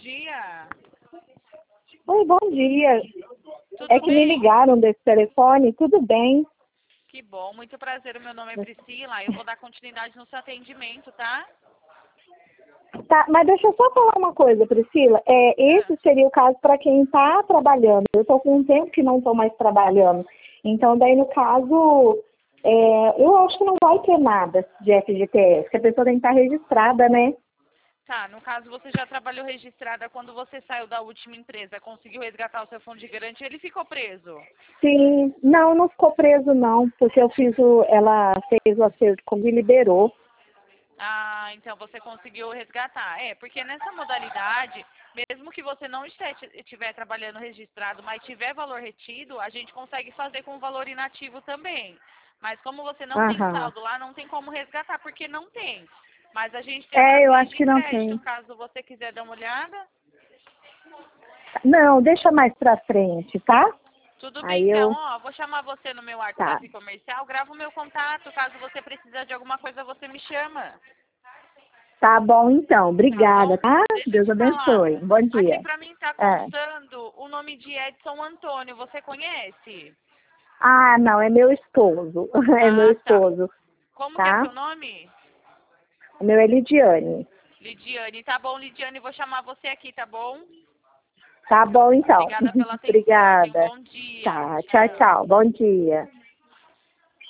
dia. Oi, bom dia. Tudo É que me bem? ligaram desse telefone, tudo bem? Que bom, muito prazer. O meu nome é Priscila. Eu vou dar continuidade no seu atendimento, tá? Tá, mas deixa eu só falar uma coisa, Priscila. Esse seria o caso para quem está trabalhando. Eu estou com um tempo que não estou mais trabalhando. Então, daí, no caso, eu acho que não vai ter nada de FGTS, porque a pessoa tem que estar registrada, né? Tá, no caso você já trabalhou registrada quando você saiu da última empresa, conseguiu resgatar o seu fundo de garantia, ele ficou preso. Sim, não ficou preso, não, porque ela fez o acerto comigo e liberou. Ah, então você conseguiu resgatar. Porque nessa modalidade, mesmo que você não estiver trabalhando registrado, mas tiver valor retido, a gente consegue fazer com valor inativo também. Mas como você não tem Aham. saldo lá, não tem como resgatar, porque não tem. Mas a gente tem os Eu cartões acho de que não crédito, tem. caso você quiser dar uma olhada. Não, deixa mais pra frente, tá? Tudo bem, Aí então, eu. ó, vou chamar você no meu Tá. WhatsApp comercial, grava o meu contato, caso você precisar de alguma coisa, você me chama. Tá bom, então. Tá bom? Obrigada, tá? Deixa eu Deus te falar. abençoe. Bom Aqui dia. pra mim tá É. constando o nome de Edson Antônio. Você conhece? Ah, não, é meu esposo. É meu Ah, tá. esposo, Como que é tá? seu nome? O meu é Lidiane. Lidiane. Tá bom, Lidiane, vou chamar você aqui, tá bom? Tá bom, então. Obrigada pela atenção. Tenha um Obrigada. bom dia. Tá, tchau, Tchau. tchau. Bom dia.